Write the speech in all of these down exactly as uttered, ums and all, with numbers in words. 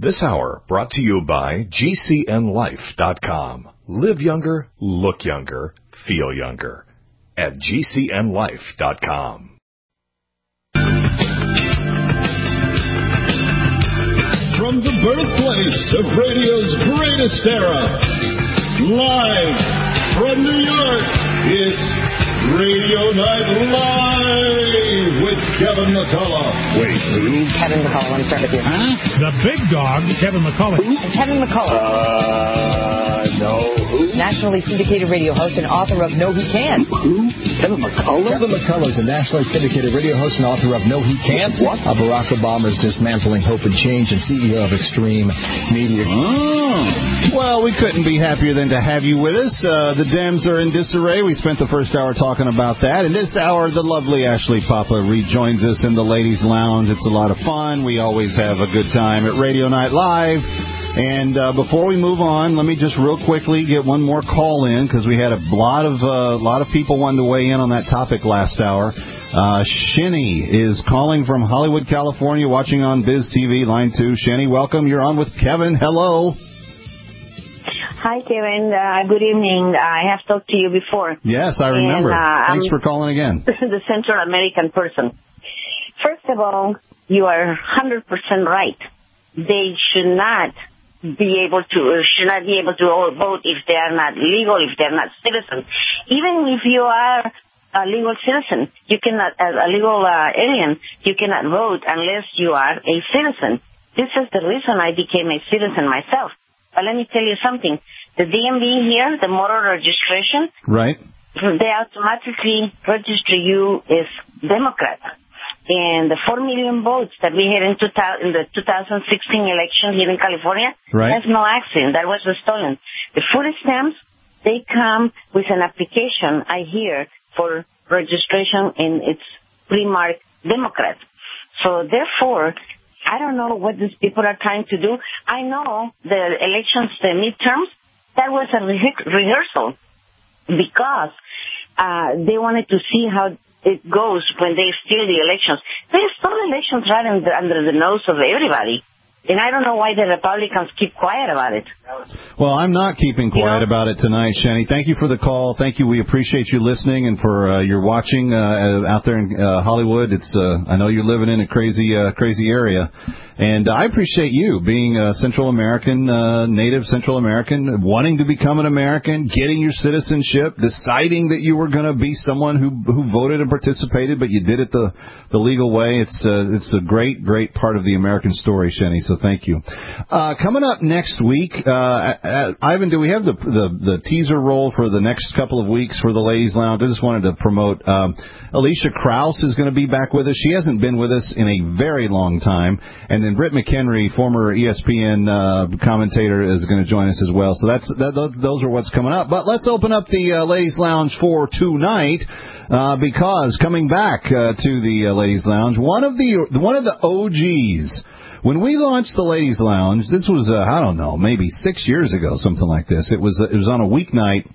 This hour brought to you by G C N life dot com. Live younger, look younger, feel younger at G C N life dot com. From the birthplace of radio's greatest era, live from New York, it's Radio Night Live with Kevin McCullough. Wait, who? Kevin McCullough, let me start with you. Huh? The big dog, Kevin McCullough. Who? Kevin McCullough. Uh, no. Who? Nationally syndicated radio host and author of No He Can't. Who? Kevin McCullough? Kevin McCullough is a nationally syndicated radio host and author of No He Can't. What? Uh, Barack Obama's Dismantling Hope and Change and C E O of Extreme Media. Oh. Well, we couldn't be happier than to have you with us. Uh, the Dems are in disarray. We spent the first hour talking about that. And this hour, the lovely Ashley Papa rejoins us in the Ladies' Lounge. It's a lot of fun. We always have a good time at Radio Night Live. And uh, before we move on, let me just real quickly get one more call in because we had a lot of uh, lot of people wanting to weigh in on that topic last hour. Uh, Shenny is calling from Hollywood, California, watching on Biz T V, line two. Shenny, welcome. You're on with Kevin. Hello. Hi, Kevin. Uh, good evening. I have talked to you before. Yes, I remember. And, uh, Thanks I'm for calling again. The Central American person. First of all, you are one hundred percent right. They should not be able to, or should not be able to vote if they are not legal, if they are not citizens. Even if you are a legal citizen, you cannot, as a legal uh, alien, you cannot vote unless you are a citizen. This is the reason I became a citizen myself. But let me tell you something. The D M V here, the motor registration, right? They automatically register you as Democrat. And the four million votes that we had in, two thousand, in the two thousand sixteen election here in California, right. That's no accident. That was stolen. The food stamps, they come with an application, I hear, for registration, and it's pre-marked Democrat. So therefore, I don't know what these people are trying to do. I know the elections, the midterms, that was a re- rehearsal because uh, they wanted to see how it goes when they steal the elections. They stole elections right under, under the nose of everybody. And I don't know why the Republicans keep quiet about it. Well, I'm not keeping quiet you know? about it tonight, Shenny. Thank you for the call. Thank you. We appreciate you listening and for uh, your watching uh, out there in uh, Hollywood. It's uh, I know you're living in a crazy, uh, crazy area. And I appreciate you being a Central American, uh, native Central American, wanting to become an American, getting your citizenship, deciding that you were going to be someone who who voted and participated, but you did it the the legal way. It's uh, it's a great, great part of the American story, Shenny. So thank you. Uh, coming up next week, uh, uh, Ivan, do we have the, the the teaser roll for the next couple of weeks for the Ladies' Lounge? I just wanted to promote. Um, Alicia Krause is going to be back with us. She hasn't been with us in a very long time. And then Britt McHenry, former E S P N uh, commentator, is going to join us as well. So that's that, those, those are what's coming up. But let's open up the uh, Ladies' Lounge for tonight uh, because coming back uh, to the uh, Ladies' Lounge, one of the one of the O Gs. When we launched the Ladies' Lounge, this was uh, I don't know, maybe six years ago, something like this. It was uh, it was on a weeknight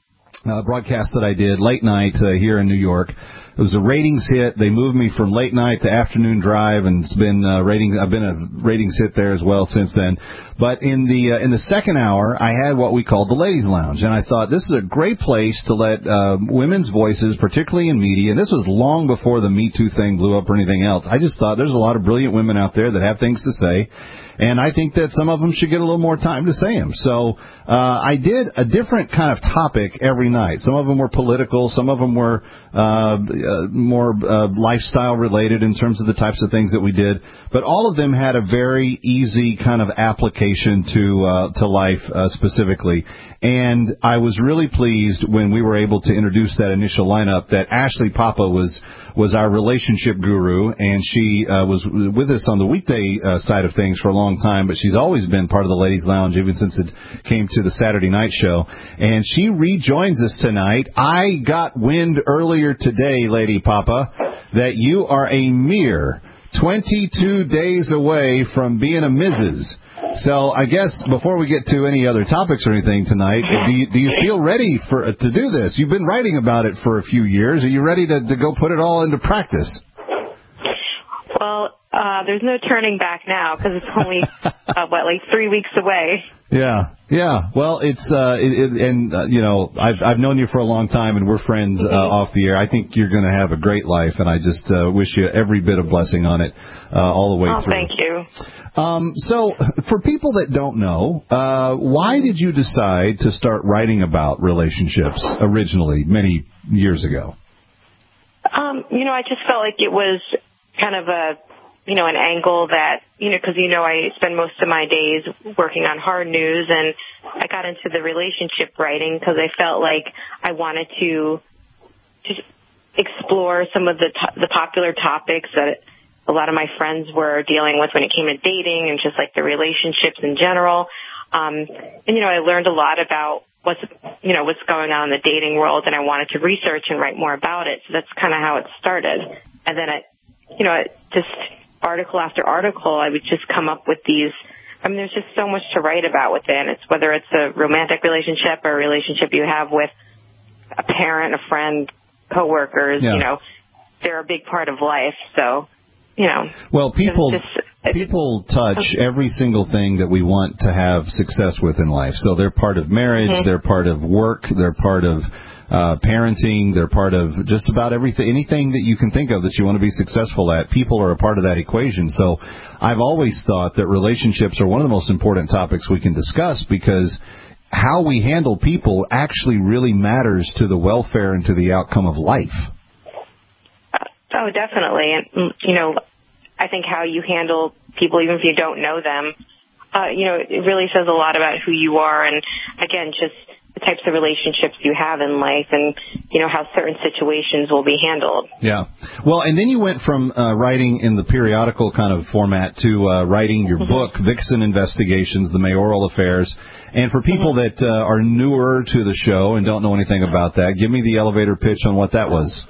uh, broadcast that I did late night uh, here in New York. It was a ratings hit. They moved me from late night to afternoon drive, and it's been uh, ratings. I've been a ratings hit there as well since then. But in the uh, in the second hour, I had what we called the Ladies' Lounge, and I thought this is a great place to let uh, women's voices, particularly in media. And this was long before the Me Too thing blew up or anything else. I just thought there's a lot of brilliant women out there that have things to say. And I think that some of them should get a little more time to say them. So uh, I did a different kind of topic every night. Some of them were political. Some of them were uh, uh, more uh, lifestyle related in terms of the types of things that we did. But all of them had a very easy kind of application to uh, to life uh, specifically. And I was really pleased when we were able to introduce that initial lineup that Ashley Papa was was our relationship guru, and she uh, was with us on the weekday uh, side of things for a long time, but she's always been part of the Ladies' Lounge even since it came to the Saturday night show. And she rejoins us tonight. I got wind earlier today, Lady Papa, that you are a mere twenty-two days away from being a Missus So I guess before we get to any other topics or anything tonight, do you, do you feel ready for to do this? You've been writing about it for a few years. Are you ready to, to go put it all into practice? Well, Uh, there's no turning back now because it's only, uh, what, like three weeks away. Yeah, yeah. Well, it's, uh, it, it, and, uh, you know, I've, I've known you for a long time and we're friends, uh, off the air. I think you're going to have a great life and I just, uh, wish you every bit of blessing on it, uh, all the way oh, through. Thank you. Um, so for people that don't know, uh, why did you decide to start writing about relationships originally many years ago? Um, you know, I just felt like it was kind of a, you know, an angle that, you know, because, you know, I spend most of my days working on hard news, and I got into the relationship writing because I felt like I wanted to just explore some of the to- the popular topics that a lot of my friends were dealing with when it came to dating and just like the relationships in general. Um, and, you know, I learned a lot about what's, you know, what's going on in the dating world, and I wanted to research and write more about it. So that's kind of how it started. And then I, you know, it just article after article, I would just come up with these. I mean, there's just so much to write about within. It's whether it's a romantic relationship or a relationship you have with a parent, a friend, coworkers, yeah. You know, they're a big part of life. So, you know. Well, people just, people touch every single thing that we want to have success with in life. So they're part of marriage, mm-hmm. They're part of work, they're part of Uh, parenting, they're part of just about everything, anything that you can think of that you want to be successful at. People are a part of that equation. So I've always thought that relationships are one of the most important topics we can discuss because how we handle people actually really matters to the welfare and to the outcome of life. Oh, definitely. And, you know, I think how you handle people, even if you don't know them, uh, you know, it really says a lot about who you are. And, again, just the types of relationships you have in life and, you know, how certain situations will be handled. Yeah. Well, and then you went from uh, writing in the periodical kind of format to uh, writing your mm-hmm. book, Vixen Investigations, The Mayoral Affairs. And for people mm-hmm. that uh, are newer to the show and don't know anything about that, give me the elevator pitch on what that was.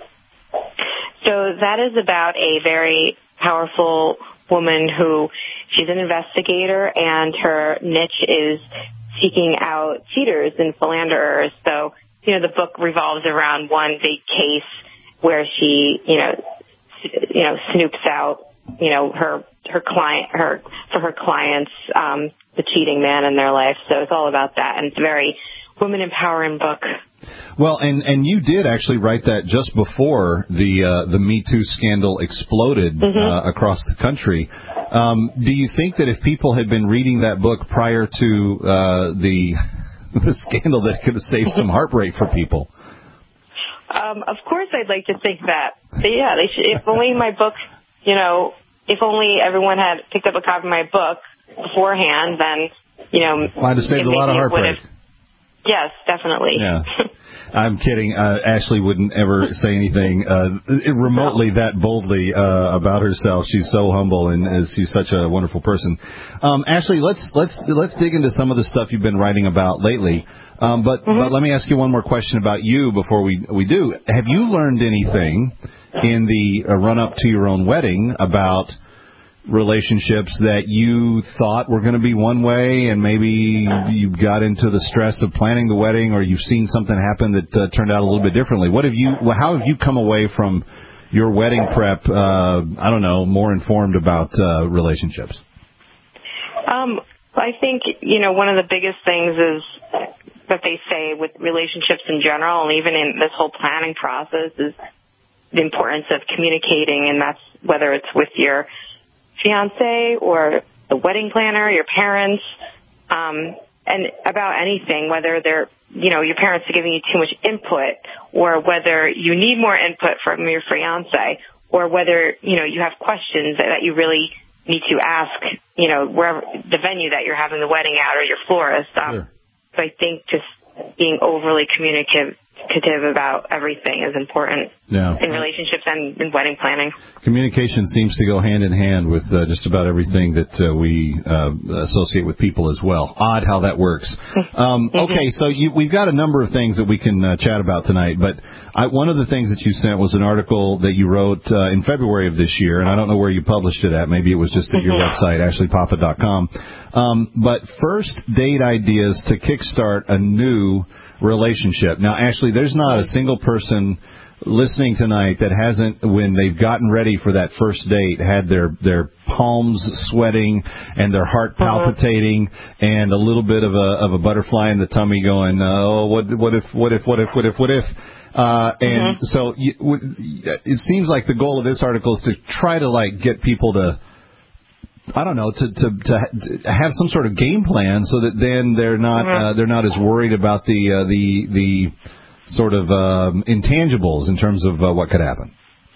So that is about a very powerful woman who, she's an investigator, and her niche is seeking out cheaters and philanderers. So, you know, the book revolves around one big case where she, you know, you know, snoops out, you know, her her client, her for her clients, um, the cheating man in their life. So it's all about that, and it's a very women empowering book. Well, and, and you did actually write that just before the uh, the Me Too scandal exploded mm-hmm. uh, across the country. Um, do you think that if people had been reading that book prior to uh, the the scandal, that it could have saved some heartbreak for people? Um, of course, I'd like to think that. But yeah, they should, if only my book, you know, if only everyone had picked up a copy of my book beforehand, then, you know, might have saved a lot of heartbreak. Yes, definitely. Yeah. I'm kidding. Uh, Ashley wouldn't ever say anything uh, remotely that boldly uh, about herself. She's so humble, and uh, she's such a wonderful person. Um, Ashley, let's let's let's dig into some of the stuff you've been writing about lately. Um, but mm-hmm. but let me ask you one more question about you before we we do. Have you learned anything in the uh, run up to your own wedding about relationships that you thought were going to be one way, and maybe you got into the stress of planning the wedding, or you've seen something happen that uh, turned out a little bit differently? What have you? How have you come away from your wedding prep? Uh, I don't know, more informed about uh, relationships. Um, I think you know one of the biggest things is that they say with relationships in general, and even in this whole planning process, is the importance of communicating, and that's whether it's with your fiance or the wedding planner, your parents, um, and about anything, whether they're, you know, your parents are giving you too much input, or whether you need more input from your fiance, or whether, you know, you have questions that you really need to ask, you know, wherever the venue that you're having the wedding at, or your florist. Um, sure. So I think just being overly communicative about everything is important yeah. in relationships and in wedding planning. Communication seems to go hand in hand with uh, just about everything that uh, we uh, associate with people as well. Odd how that works. Um, okay, so you, we've got a number of things that we can uh, chat about tonight, but I, one of the things that you sent was an article that you wrote uh, in February of this year, and I don't know where you published it at. Maybe it was just at your website, ashley papa dot com. Um, but first date ideas to kickstart a new relationship. Now, Ashley, there's not a single person listening tonight that hasn't, when they've gotten ready for that first date, had their their palms sweating and their heart palpitating uh-huh. and a little bit of a of a butterfly in the tummy, going, oh, what what if what if what if what if what if. Uh, and mm-hmm. so you, it seems like the goal of this article is to try to like get people to, I don't know, to, to, to have some sort of game plan so that then they're not mm-hmm. uh, they're not as worried about the uh, the the sort of um, intangibles in terms of uh, what could happen.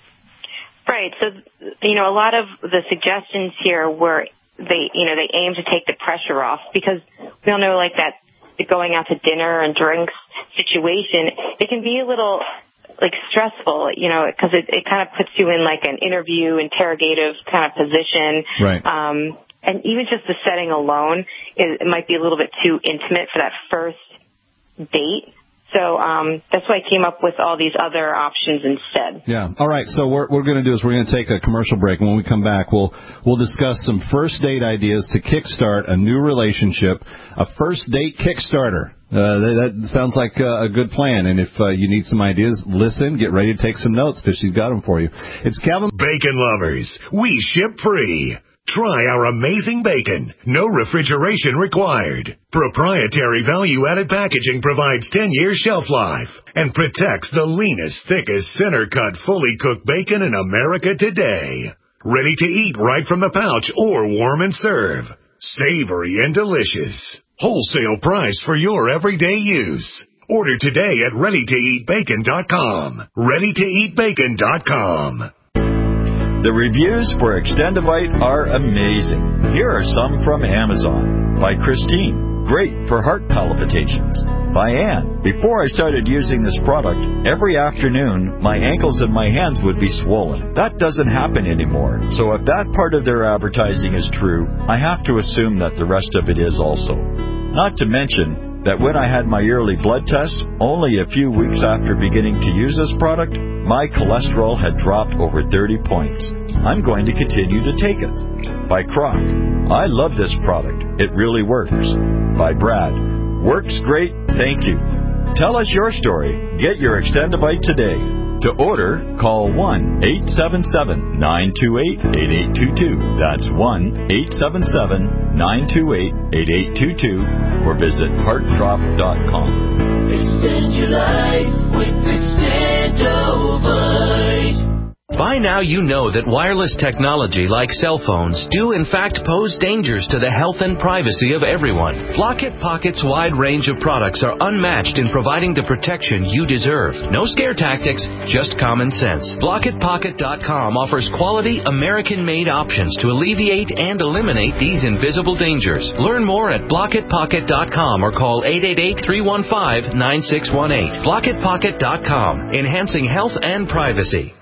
Right. So you know, a lot of the suggestions here were they you know they aim to take the pressure off, because we all know like that. The going out to dinner and drinks situation, it can be a little like stressful, you know, because it, it kind of puts you in like an interview, interrogative kind of position. Right. Um, and even just the setting alone, it, it might be a little bit too intimate for that first date. So um, that's why I came up with all these other options instead. Yeah. All right. So what we're going to do is we're going to take a commercial break. And when we come back, we'll we'll discuss some first date ideas to kickstart a new relationship, a first date Kickstarter. Uh, that, that sounds like uh, a good plan. And if uh, you need some ideas, listen, get ready to take some notes because she's got them for you. It's Calvin. Bacon lovers, we ship free. Try our amazing bacon. No refrigeration required. Proprietary value-added packaging provides ten years shelf life and protects the leanest, thickest, center-cut, fully cooked bacon in America today. Ready to eat right from the pouch or warm and serve. Savory and delicious. Wholesale price for your everyday use. Order today at ready to eat bacon dot com. ready to eat bacon dot com. The reviews for Extendivite are amazing. Here are some from Amazon. By Christine. Great for heart palpitations. By Ann. Before I started using this product, every afternoon, my ankles and my hands would be swollen. That doesn't happen anymore. So if that part of their advertising is true, I have to assume that the rest of it is also. Not to mention that when I had my yearly blood test, only a few weeks after beginning to use this product, my cholesterol had dropped over thirty points. I'm going to continue to take it. By Croc. I love this product. It really works. By Brad. Works great. Thank you. Tell us your story. Get your Extendivite today. To order, call one eight seven seven, nine two eight, eight eight two two. That's one eight seven seven, nine two eight, eight eight two two or visit heart drop dot com. Extend your life with Extendivite. By now you know that wireless technology like cell phones do in fact pose dangers to the health and privacy of everyone. Blockit Pocket's wide range of products are unmatched in providing the protection you deserve. No scare tactics, just common sense. Blockit Pocket dot com offers quality American-made options to alleviate and eliminate these invisible dangers. Learn more at Blockit Pocket dot com or call eight eight eight, three one five, nine six one eight. Blockit Pocket dot com, enhancing health and privacy.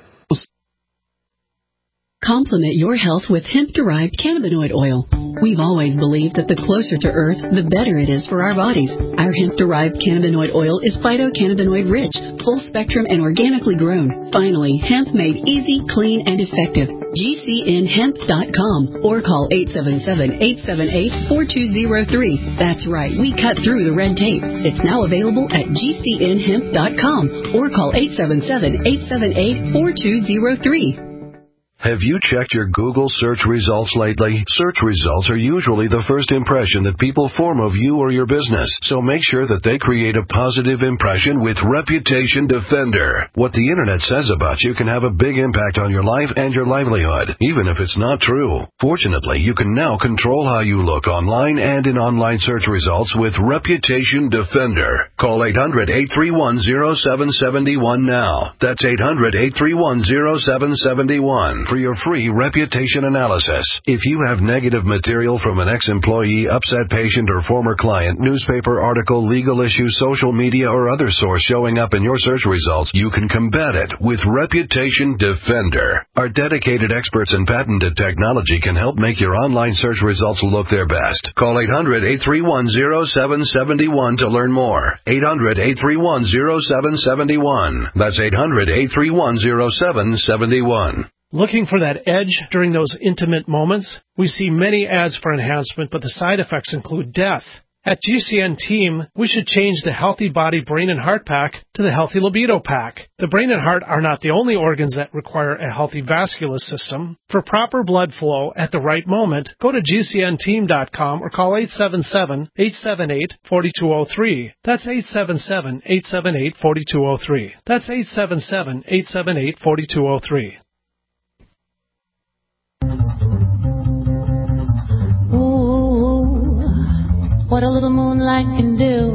Complement your health with hemp-derived cannabinoid oil. We've always believed that the closer to Earth, the better it is for our bodies. Our hemp-derived cannabinoid oil is phytocannabinoid-rich, full-spectrum, and organically grown. Finally, hemp made easy, clean, and effective. G C N hemp dot com or call eight seven seven, eight seven eight, four two zero three. That's right, we cut through the red tape. It's now available at G C N hemp dot com or call eight seven seven, eight seven eight, four two zero three. Have you checked your Google search results lately? Search results are usually the first impression that people form of you or your business, so make sure that they create a positive impression with Reputation Defender. What the Internet says about you can have a big impact on your life and your livelihood, even if it's not true. Fortunately, you can now control how you look online and in online search results with Reputation Defender. Call eight hundred, eight three one, zero seven seven one now. That's eight hundred, eight three one, zero seven seven one. For your free reputation analysis. If you have negative material from an ex-employee, upset patient, or former client, newspaper article, legal issue, social media, or other source showing up in your search results, you can combat it with Reputation Defender. Our dedicated experts in patented technology can help make your online search results look their best. Call eight hundred, eight three one, zero seven seven one to learn more. eight hundred, eight three one, zero seven seven one. That's eight hundred, eight three one, zero seven seven one. Looking for that edge during those intimate moments? We see many ads for enhancement, but the side effects include death. At G C N Team, we should change the Healthy Body, Brain, and Heart Pack to the Healthy Libido Pack. The brain and heart are not the only organs that require a healthy vascular system. For proper blood flow at the right moment, go to G C N team dot com or call eight seven seven, eight seven eight, four two zero three. That's eight seven seven, eight seven eight, four two zero three. That's eight seven seven, eight seven eight, four two zero three. What a little moonlight can do.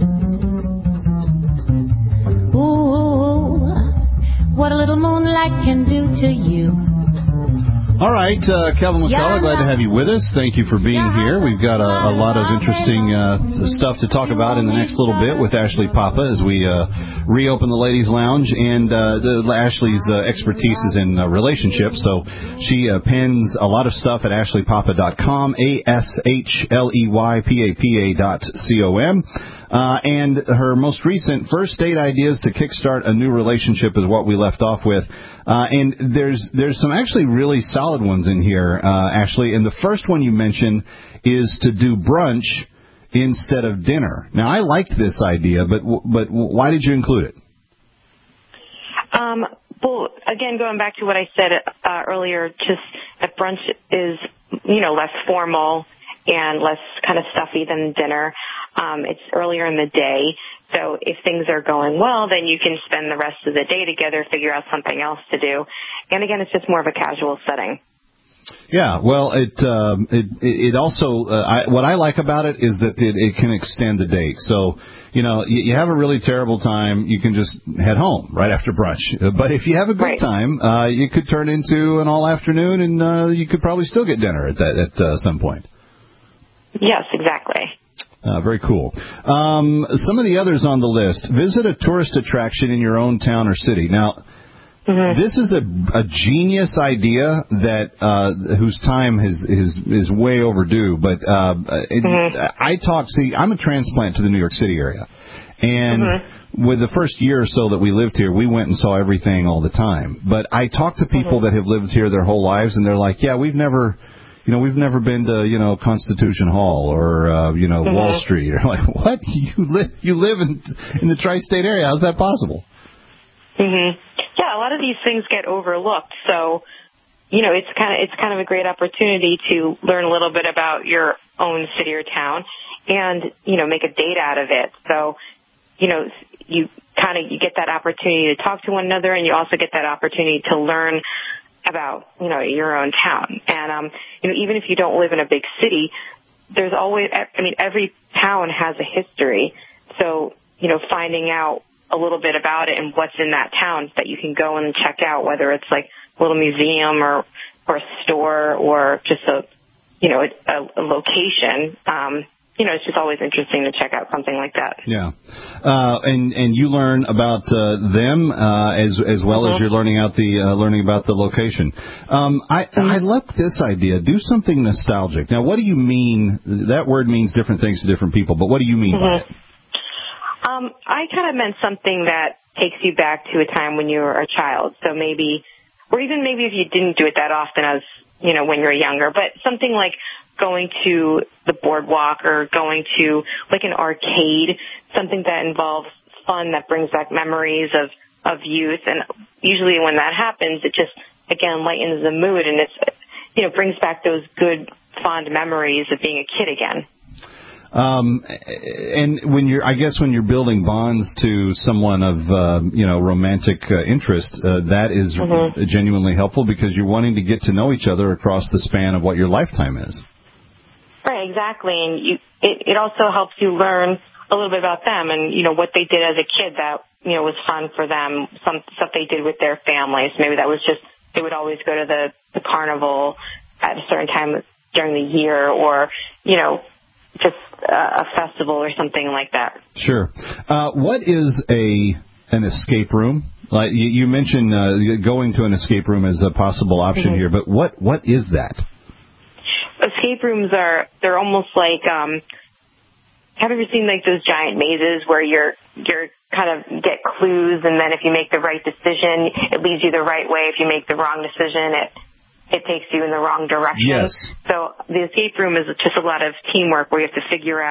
Ooh, what a little moonlight can do to you. All right, uh, Kevin McCullough, glad to have you with us. Thank you for being here. We've got a, a lot of interesting uh, stuff to talk about in the next little bit with Ashley Papa as we uh, reopen the Ladies' Lounge. And uh, the, Ashley's uh, expertise is in uh, relationships, so she uh, pens a lot of stuff at ashley papa dot com, A S H L E Y P A P A dot C O M. Uh, and her most recent First Date Ideas to Kickstart a New Relationship is what we left off with. Uh, and there's there's some actually really solid ones in here, uh, Ashley. And the first one you mentioned is to do brunch instead of dinner. Now, I liked this idea, but but why did you include it? Um, well, again, going back to what I said uh, earlier, just that brunch is, you know, less formal and less kind of stuffy than dinner. Um, it's earlier in the day, so if things are going well, then you can spend the rest of the day together, figure out something else to do. And again, it's just more of a casual setting. Yeah, well, it um, it it also uh, I, what I like about it is that it, it can extend the date. So, you know, you, you have a really terrible time, you can just head home right after brunch. But if you have a good right. time, uh, you could turn into an all afternoon, and uh, you could probably still get dinner at that at uh, some point. Yes, exactly. Uh, very cool. Um, some of the others on the list: visit a tourist attraction in your own town or city. Now. Mm-hmm. This is a, a genius idea that uh, whose time is, is is way overdue. But uh, it, mm-hmm. I talk. See, I'm a transplant to the New York City area, and mm-hmm. with the first year or so that we lived here, we went and saw everything all the time. But I talk to people mm-hmm. that have lived here their whole lives, and they're like, "Yeah, we've never." You know, we've never been to, you know, Constitution Hall or, uh, you know, mm-hmm. Wall Street. You're like, what? You live you live in in the tri-state area? How's that possible? Mhm. Yeah, a lot of these things get overlooked. So, you know, it's kind of it's kind of a great opportunity to learn a little bit about your own city or town, and you know, make a date out of it. So, you know, you kind of you get that opportunity to talk to one another, and you also get that opportunity to learn about, you know, your own town. And um, you know, even if you don't live in a big city, there's always I mean, every town has a history. So, you know, finding out a little bit about it and what's in that town that you can go and check out, whether it's like a little museum or or a store or just a, you know, a, a location. Um, you know, it's just always interesting to check out something like that. Yeah, uh, and and you learn about uh, them uh, as as well mm-hmm. as you're learning out the uh, learning about the location. Um, I mm-hmm. I love this idea. Do something nostalgic. Now, what do you mean? That word means different things to different people, but what do you mean mm-hmm. by it? Um, I kind of meant something that takes you back to a time when you were a child. So maybe, or even maybe if you didn't do it that often as, you know, when you were younger, but something like going to the boardwalk or going to like an arcade, something that involves fun, that brings back memories of, of youth. And usually when that happens, it just, again, lightens the mood and it's, you know, brings back those good, fond memories of being a kid again. Um, and when you're, I guess when you're building bonds to someone of, uh, you know, romantic uh, interest, uh, that is mm-hmm. genuinely helpful because you're wanting to get to know each other across the span of what your lifetime is. Right, exactly. And you, it, it also helps you learn a little bit about them and, you know, what they did as a kid that, you know, was fun for them, some stuff they did with their families. Maybe that was just, they would always go to the, the carnival at a certain time during the year or, you know, just uh, a festival or something like that. Sure. Uh, what is a an escape room? Like you, you mentioned uh, going to an escape room as a possible option mm-hmm. here, but what what is that? Escape rooms are, they're almost like, um, have you ever seen like those giant mazes where you're, you're kind of get clues and then if you make the right decision, it leads you the right way. If you make the wrong decision, it it takes you in the wrong direction. Yes. So the escape room is just a lot of teamwork where you have to figure out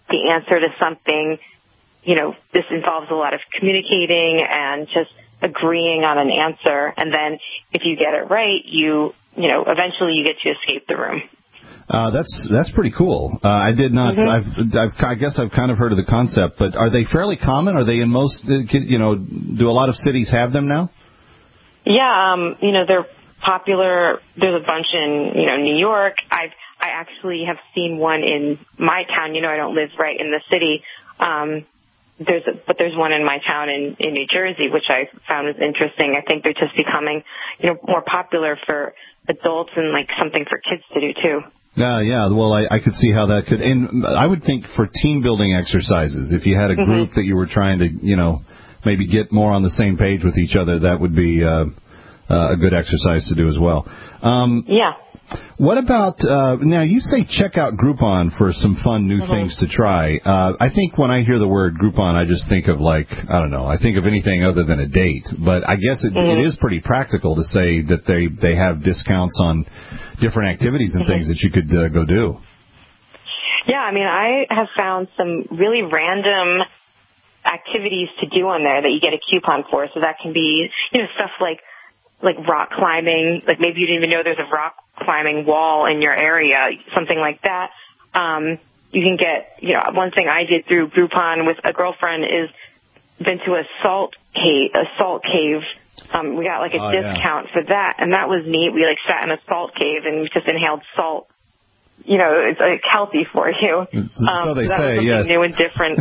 the answer to something. You know, this involves a lot of communicating and just agreeing on an answer. And then if you get it right, you, you know, eventually you get to escape the room. Uh, that's that's pretty cool. Uh, I did not. Mm-hmm. I've, I've, I guess I've kind of heard of the concept, but are they fairly common? Are they in most? You know, do a lot of cities have them now? Yeah, um, you know, they're popular. There's a bunch in, you know, New York. I've I actually have seen one in my town. You know, I don't live right in the city. Um, there's a, but there's one in my town in, in New Jersey, which I found was interesting. I think they're just becoming, you know, more popular for adults and like something for kids to do too. Yeah, yeah. Well, I, I could see how that could. And I would think for team building exercises, if you had a group mm-hmm. that you were trying to, you know, maybe get more on the same page with each other, that would be uh, uh, a good exercise to do as well. Um, yeah. What about, uh, now you say check out Groupon for some fun new mm-hmm. things to try. Uh, I think when I hear the word Groupon, I just think of like, I don't know, I think of anything other than a date. But I guess it, mm-hmm. it is pretty practical to say that they, they have discounts on different activities and mm-hmm. things that you could uh, go do. Yeah, I mean, I have found some really random activities to do on there that you get a coupon for. So that can be, you know, stuff like, like rock climbing, like maybe you didn't even know there's a rock climbing wall in your area, something like that. Um, you can get, you know, one thing I did through Groupon with a girlfriend is been to a salt cave, a salt cave. Um, we got like a oh, discount yeah. for that, and that was neat. We like sat in a salt cave and we just inhaled salt. You know, it's like healthy for you. So um, they so that say, was yes. New and different.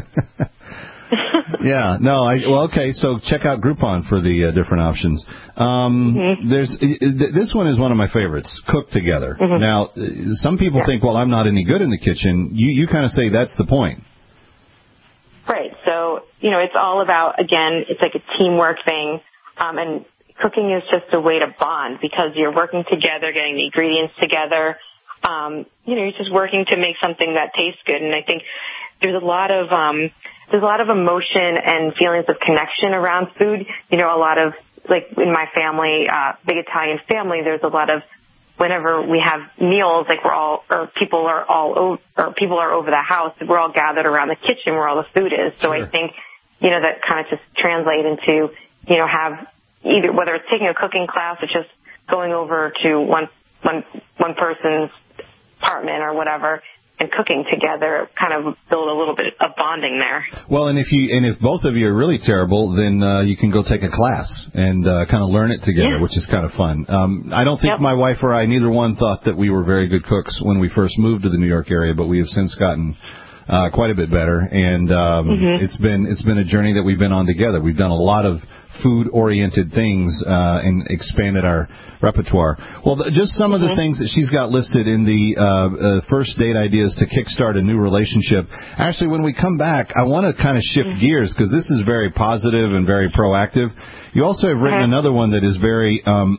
yeah, no, I, well, okay, so check out Groupon for the uh, different options. Um, mm-hmm. There's this one is one of my favorites, Cook Together. Mm-hmm. Now, some people yeah. think, well, I'm not any good in the kitchen. You you kind of say that's the point. Right. So, you know, it's all about, again, it's like a teamwork thing, um, and cooking is just a way to bond because you're working together, getting the ingredients together. Um, you know, you're just working to make something that tastes good, and I think there's a lot of um, there's a lot of emotion and feelings of connection around food. You know, a lot of, like in my family, uh, big Italian family, there's a lot of, whenever we have meals, like we're all, or people are all, over, or people are over the house, we're all gathered around the kitchen where all the food is. So sure. I think, you know, that kind of just translate into, you know, have either, whether it's taking a cooking class or just going over to one, one, one person's apartment or whatever, and cooking together, kind of build a little bit of bonding there. Well, and if you and if both of you are really terrible, then uh, you can go take a class and uh, kind of learn it together, yeah. which is kind of fun. Um, I don't think yep. my wife or I, neither one, thought that we were very good cooks when we first moved to the New York area, but we have since gotten uh, quite a bit better, and um, mm-hmm. it's been it's been a journey that we've been on together. We've done a lot of food-oriented things uh, and expanded our repertoire. Well, just some mm-hmm. of the things that she's got listed in the uh, uh, first date ideas to kickstart a new relationship. Actually, when we come back, I want to kind of shift mm-hmm. gears because this is very positive and very proactive. You also have written uh-huh. another one that is very, um,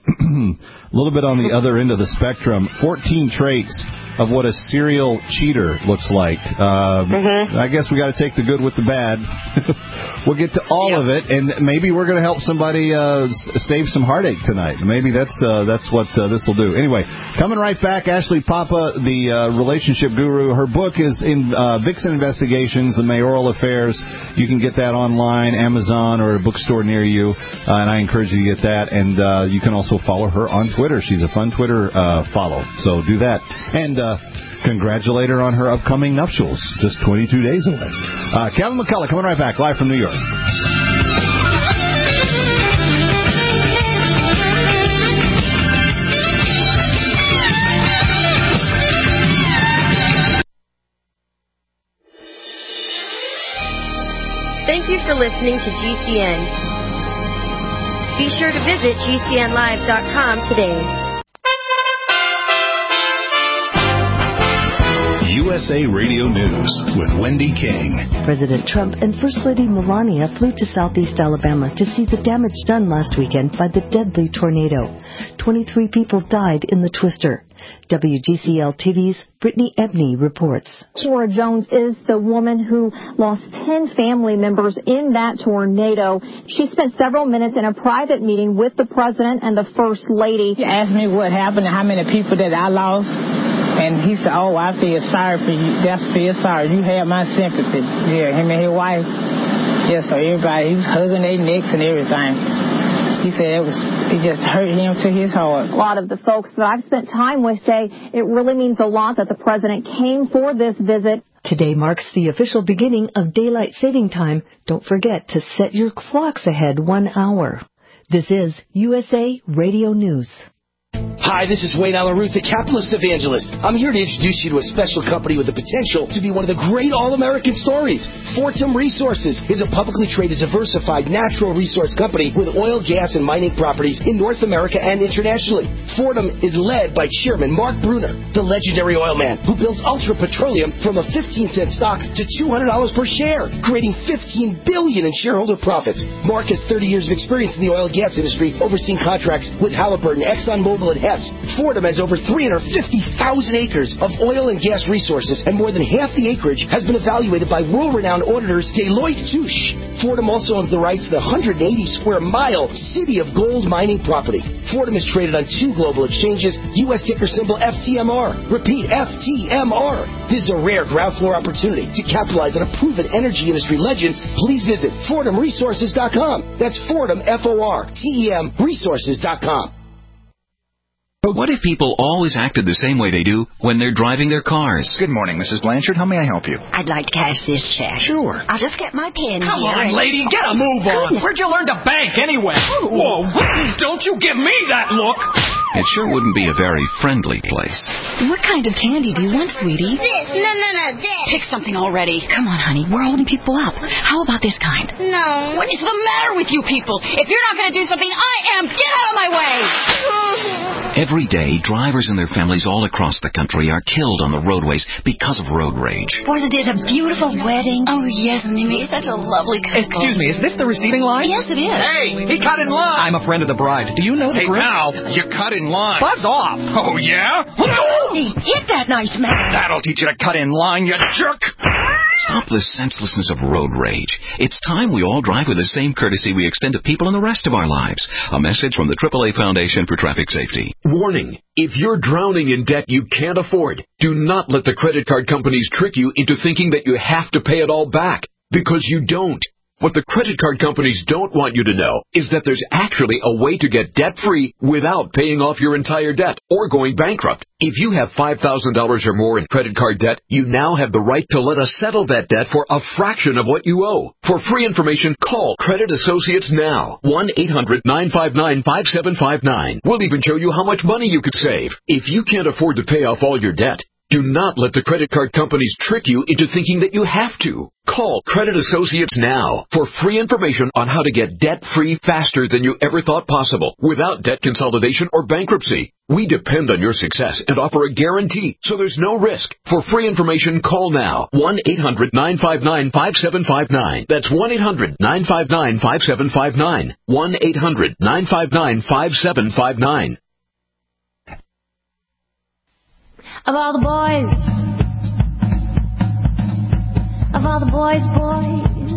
a little bit on the other end of the spectrum, fourteen traits of what a serial cheater looks like. Um, mm-hmm. I guess we got to take the good with the bad. We'll get to all yep. of it, and maybe we're going to help somebody uh, save some heartache tonight. Maybe that's uh, that's what uh, this will do. Anyway, coming right back, Ashley Papa, the uh, relationship guru. Her book is in uh, Vixen Investigations, The Mayoral Affairs. You can get that online, Amazon, or a bookstore near you, uh, and I encourage you to get that. And uh, you can also follow her on Twitter. She's a fun Twitter uh, follow, so do that. And uh, congratulate her on her upcoming nuptials, just twenty-two days away. Uh, Kevin McCullough coming right back, live from New York. Thank you for listening to G C N. Be sure to visit G C N live dot com today. U S A Radio News with Wendy King. President Trump and First Lady Melania flew to southeast Alabama to see the damage done last weekend by the deadly tornado. twenty-three people died in the twister. W G C L T V's Brittany Ebney reports. Shora Jones is the woman who lost ten family members in that tornado. She spent several minutes in a private meeting with the president and the First Lady. She asked me what happened and how many people that I lost. And he said, oh, I feel sorry for you. That's feel sorry. You have my sympathy. Yeah, him and his wife. Yeah, so everybody, he was hugging their necks and everything. He said it was, it just hurt him to his heart. A lot of the folks that I've spent time with say it really means a lot that the president came for this visit. Today marks the official beginning of daylight saving time. Don't forget to set your clocks ahead one hour. This is U S A Radio News. Hi, this is Wayne Allen Ruth, the capitalist evangelist. I'm here to introduce you to a special company with the potential to be one of the great all-American stories. Fortum Resources is a publicly traded, diversified natural resource company with oil, gas, and mining properties in North America and internationally. Fortum is led by Chairman Mark Bruner, the legendary oil man who built Ultra Petroleum from a fifteen cent stock to two hundred dollars per share, creating fifteen billion dollars in shareholder profits. Mark has thirty years of experience in the oil and gas industry, overseeing contracts with Halliburton, ExxonMobil, and Hess. Fortum has over three hundred fifty thousand acres of oil and gas resources, and more than half the acreage has been evaluated by world-renowned auditors Deloitte Touche. Fortum also owns the rights to the one hundred eighty square mile City of Gold mining property. Fortum is traded on two global exchanges, U S ticker symbol F T M R. Repeat, F T M R. This is a rare ground floor opportunity to capitalize on a proven energy industry legend. Please visit Fortum Resources dot com. That's Fortum, F O R T E M, Resources dot com. What if people always acted the same way they do when they're driving their cars? Good morning, Missus Blanchard. How may I help you? I'd like to cash this check. Sure. I'll just get my pen Come here. on, and... lady, get a move on. Goodness. Where'd you learn to bank anyway? Whoa, don't you give me that look. It sure wouldn't be a very friendly place. What kind of candy do you want, sweetie? This. No, no, no, this. Pick something already. Come on, honey. We're holding people up. How about this kind? No. What is the matter with you people? If you're not going to do something, I am. Get out of my way. Every day, drivers and their families all across the country are killed on the roadways because of road rage. Wasn't it a beautiful wedding? Oh, yes, and they made such a lovely couple. Excuse me, is this the receiving line? Yes, it is. Hey, he cut in line. I'm a friend of the bride. Do you know the Hey, group? now, you cut in line. Buzz off. Oh, yeah? Hey, hit that nice man. That'll teach you to cut in line, you jerk. Stop the senselessness of road rage. It's time we all drive with the same courtesy we extend to people in the rest of our lives. A message from the triple A Foundation for Traffic Safety. Warning. If you're drowning in debt you can't afford, do not let the credit card companies trick you into thinking that you have to pay it all back, because you don't. What the credit card companies don't want you to know is that there's actually a way to get debt-free without paying off your entire debt or going bankrupt. If you have five thousand dollars or more in credit card debt, you now have the right to let us settle that debt for a fraction of what you owe. For free information, call Credit Associates now. one eight hundred nine five nine five seven five nine. We'll even show you how much money you could save. If you can't afford to pay off all your debt, do not let the credit card companies trick you into thinking that you have to. Call Credit Associates now for free information on how to get debt-free faster than you ever thought possible without debt consolidation or bankruptcy. We depend on your success and offer a guarantee, so there's no risk. For free information, call now. one eight hundred nine five nine five seven five nine. That's one eight hundred nine five nine five seven five nine. one eight hundred nine five nine five seven five nine. Of all the boys, of all the boys, boys,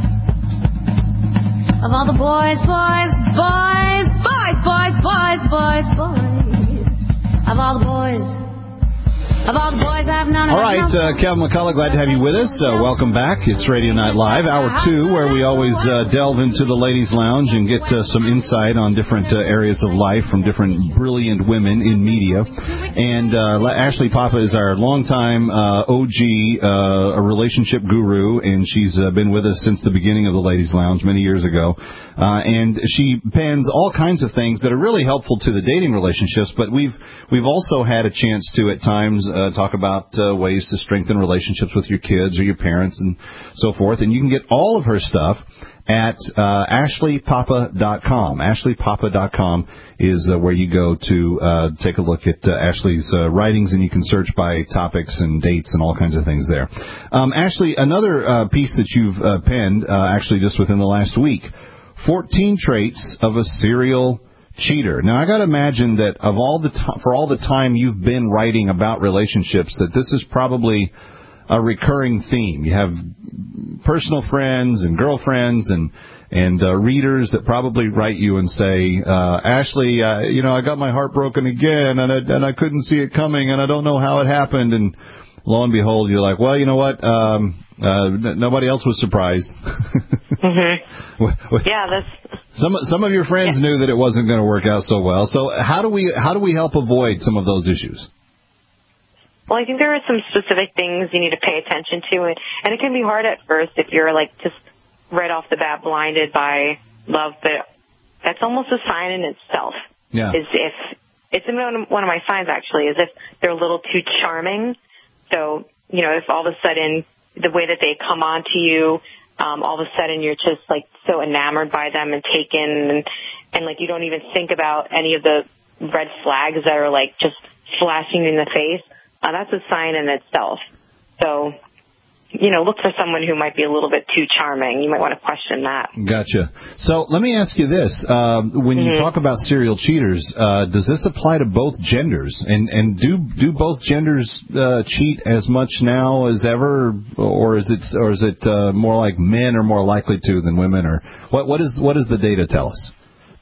of all the boys, boys, boys, boys, boys, boys, boys, boys, of all the boys, of all the boys I've known. All right, uh, Kevin McCullough, glad to have you with us. Uh, welcome back. It's Radio Night Live, hour two, where we always uh, delve into the ladies' lounge and get uh, some insight on different uh, areas of life from different brilliant women in media. And uh, Ashley Papa is our longtime uh, O G, uh, a relationship guru, and she's uh, been with us since the beginning of the ladies' lounge many years ago. Uh, and she pens all kinds of things that are really helpful to the dating relationships, but we've we've also had a chance to at times uh, talk about uh, ways to strengthen relationships with your kids or your parents and so forth. And you can get all of her stuff at uh, ashley papa dot com. ashley papa dot com is uh, where you go to uh, take a look at uh, Ashley's uh, writings, and you can search by topics and dates and all kinds of things there. Um, Ashley, another uh, piece that you've uh, penned, uh, actually just within the last week, fourteen traits of a serial cheater. Now, I got to imagine that of all the t- for all the time you've been writing about relationships, that this is probably a recurring theme. You have personal friends and girlfriends and and uh, readers that probably write you and say, uh, Ashley, uh, you know, I got my heart broken again, and I, and I couldn't see it coming, and I don't know how it happened. And lo and behold, you're like, well, you know what? Um, uh, n- nobody else was surprised. Mm-hmm. Yeah, that's some some of your friends yeah. knew that it wasn't going to work out so well. So how do we how do we help avoid some of those issues? Well, I think there are some specific things you need to pay attention to, and, and it can be hard at first if you're like just right off the bat blinded by love, but that's almost a sign in itself. Yeah. Is if it's one of my signs actually is if they're a little too charming. So, you know, if all of a sudden the way that they come on to you, um, all of a sudden you're just like so enamored by them and taken and, and like you don't even think about any of the red flags that are like just flashing in the face. Uh, that's a sign in itself. So, you know, look for someone who might be a little bit too charming. You might want to question that. Gotcha. So let me ask you this. Uh, when mm-hmm. you talk about serial cheaters, uh, does this apply to both genders? And, and do do both genders uh, cheat as much now as ever? Or is it or is it uh, more like men are more likely to than women? Or what what is what does the data tell us?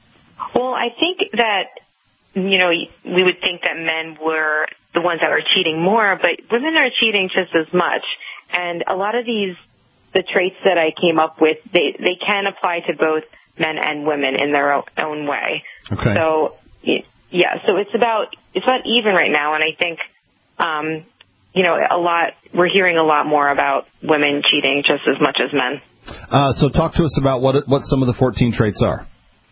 Well, I think that, you know, we would think that men were the ones that were cheating more, but women are cheating just as much. And a lot of these, the traits that I came up with, they, they can apply to both men and women in their own way. Okay. So, yeah, so it's about, it's about even right now. And I think, um, you know, a lot, we're hearing a lot more about women cheating just as much as men. Uh, so talk to us about what, what some of the fourteen traits are.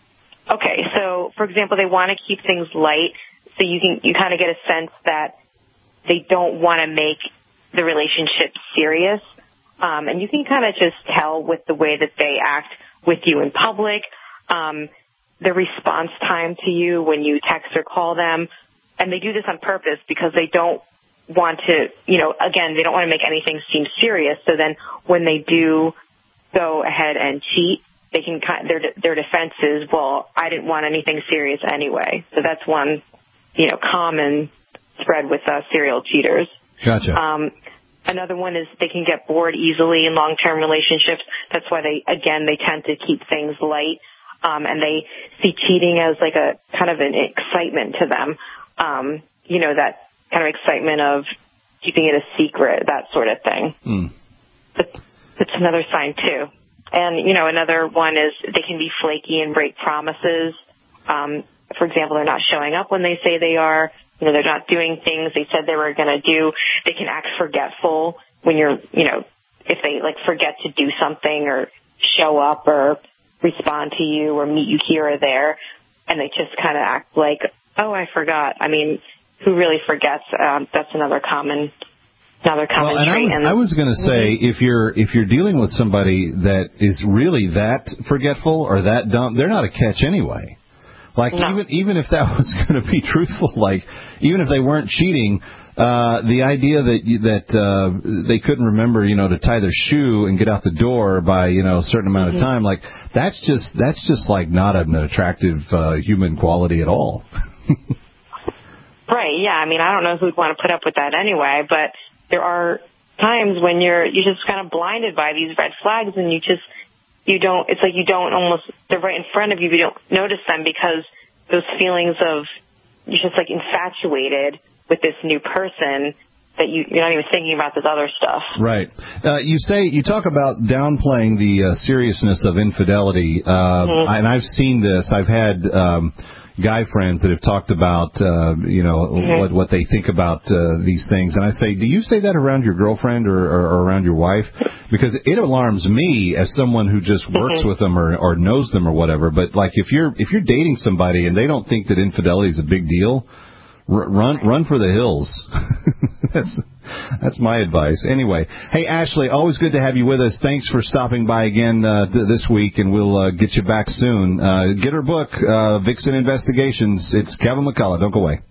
Okay. So, for example, they want to keep things light. So you can, you kind of get a sense that they don't want to make the relationship serious. Um, and you can kind of just tell with the way that they act with you in public, um, the response time to you when you text or call them. And they do this on purpose because they don't want to, you know, again, they don't want to make anything seem serious. So then when they do go ahead and cheat, they can kind their their defense is, well, I didn't want anything serious anyway. So that's one, you know, common thread with uh, serial cheaters. Gotcha. Um, another one is they can get bored easily in long-term relationships. That's why they, again, they tend to keep things light, um, and they see cheating as like a kind of an excitement to them. Um, you know, that kind of excitement of keeping it a secret, that sort of thing. Mm. But it's another sign too. And, you know, another one is they can be flaky and break promises. Um, for example, they're not showing up when they say they are. You know, they're not doing things they said they were going to do. They can act forgetful when you're, you know, if they, like, forget to do something or show up or respond to you or meet you here or there, and they just kind of act like, oh, I forgot. I mean, who really forgets? Um, that's another common another common well, and trait. I was, I was going to say, mm-hmm. if you're if you're dealing with somebody that is really that forgetful or that dumb, they're not a catch anyway. Like, no. even even if that was going to be truthful, like, even if they weren't cheating, uh, the idea that that uh, they couldn't remember, you know, to tie their shoe and get out the door by, you know, a certain amount of time, like, that's just, that's just like, not an attractive uh, human quality at all. Right, yeah. I mean, I don't know who'd want to put up with that anyway, but there are times when you're you're just kind of blinded by these red flags, and you just, you don't, it's like you don't almost, they're right in front of you, but you don't notice them because those feelings of, you're just like infatuated with this new person that you, you're not even thinking about this other stuff. Right. Uh, you say, you talk about downplaying the uh, seriousness of infidelity, uh, mm-hmm. and I've seen this. I've had um, guy friends that have talked about, uh, you know, mm-hmm. what what they think about uh, these things, and I say, do you say that around your girlfriend or, or, or around your wife? Because it alarms me as someone who just works mm-hmm. with them or, or knows them or whatever. But like, if you're if you're dating somebody and they don't think that infidelity is a big deal, r- run run for the hills. that's that's my advice. Anyway, hey Ashley, always good to have you with us. Thanks for stopping by again uh, th- this week, and we'll uh, get you back soon. Uh, get her book, uh, Vixen Investigations. It's Kevin McCullough. Don't go away.